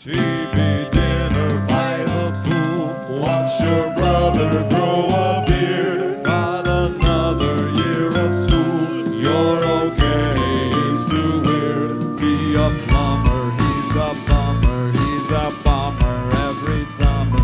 TV dinner by the pool. Watch your brother grow a beard. Got another year of school. You're okay, he's too weird. Be a plumber, he's a bummer. He's a bummer every summer.